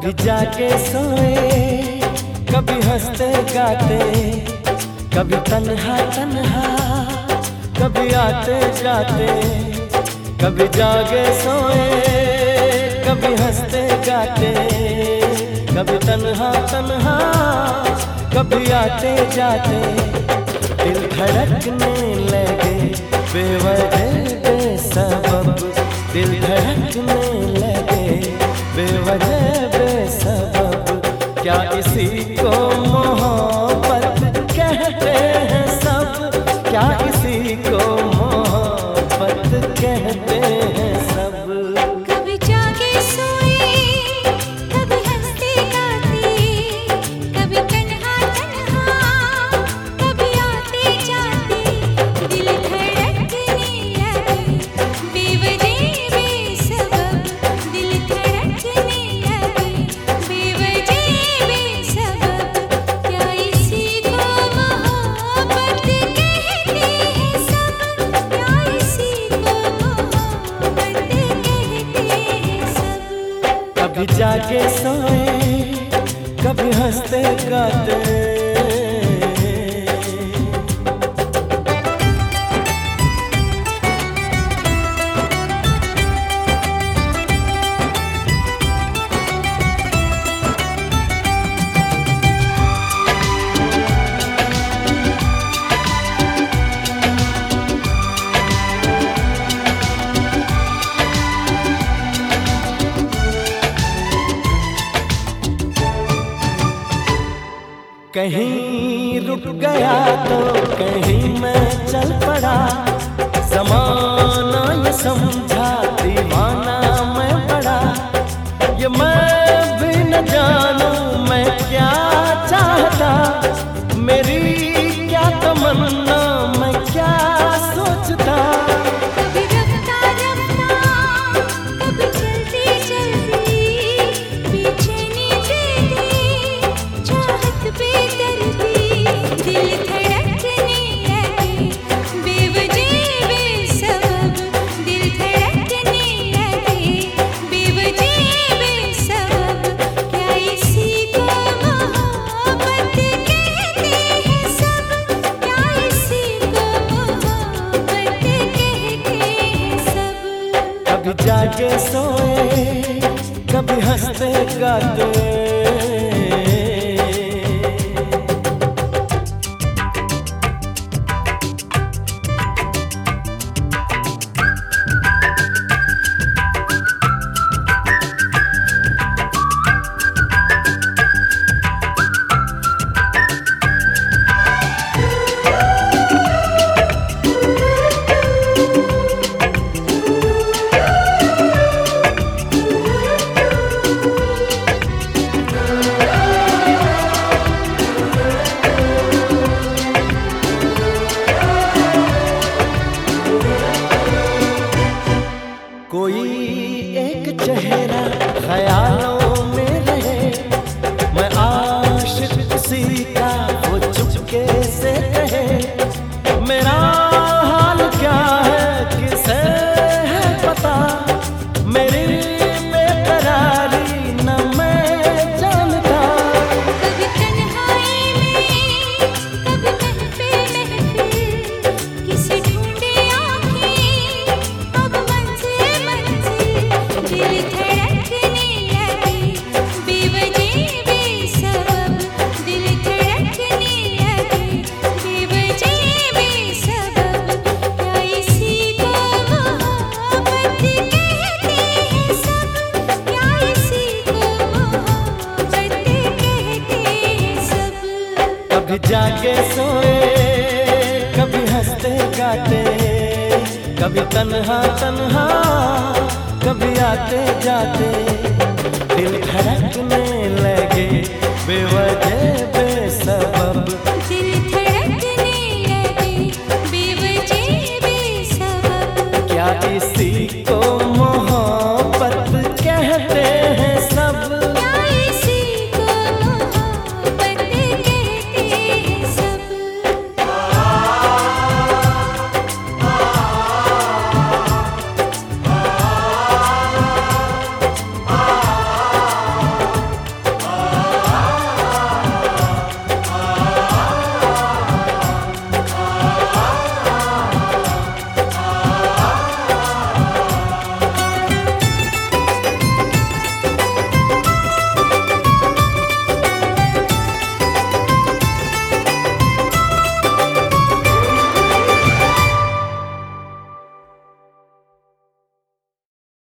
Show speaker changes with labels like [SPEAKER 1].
[SPEAKER 1] कभी जाके सोए, कभी हंसते गाते, कभी तन्हा तन्हा, कभी आते जाते। कभी जागे सोए, कभी हंसते गाते, कभी तन्हा तन्हा, कभी आते जाते। दिल धड़कने लगे बेवजह बेसबब, दिल धड़कने लगे बेवजह बेसबब। क्या इसी को मोहब्बत कहते हैं सब, क्या इसी को मोहब्बत कहते हैं सब।
[SPEAKER 2] कभी जागे सोए, कभी हंसते गाते, कभी तन्हा तन्हा, कभी आते जाते। दिल धड़कने लगे बेवजह बेसबब, दिल धड़कने लगे बेवजह बेसबब। क्या इसी को मोहब्बत कहते हैं सब, क्या इसी को मोहब्बत कहते हैं सब।
[SPEAKER 1] कभी जाके सोए, कभी हंसते गाते। कहीं रुक गया तो कहीं मैं चल पड़ा, ज़माना ये समझा दीवाना मैं बड़ा। ये मैं भी न जानूं मैं क्या चाहता, मेरी क्या तमन्ना मैं क्या सोचता।
[SPEAKER 2] कभी रफ्ता रफ्ता, कभी चलती चलती, बेचैनी दे दी चाहत बेदर्दी। दिल धड़कने लगे बेवजह बेसबब, दिल धड़कने लगे बेवजह बेसबब। क्या इसी को मोहब्बत कहते हैं सब, क्या इसी को मोहब्बत कहते हैं सब।
[SPEAKER 1] कभी जाके सोए, कभी हंसते गाते। कोई एक चेहरा ख्यालों में रहे, मैं आशिक उसी का वो चुपके से कहे। मेरा हाल क्या है किसे है पता, मेरी बेकरारी न मैं जानता।
[SPEAKER 2] कभी तन्हाई में, कभी महफिल महफिल, किसे ढूंढे आँखें अब मंजिल मंजिल। दिल धड़कने लगे बेवजह बेसबब, दिल धड़कने लगे बेवजह बेसबब। क्या इसी को मोहब्बत कहते हैं सब, क्या इसी को मोहब्बत कहते हैं सब।
[SPEAKER 1] कभी जाके सोए, कभी हंसते गाते, कभी तन्हा तन्हा, कभी आते जाते। दिल धड़कने लगे बेवजह बेसबब,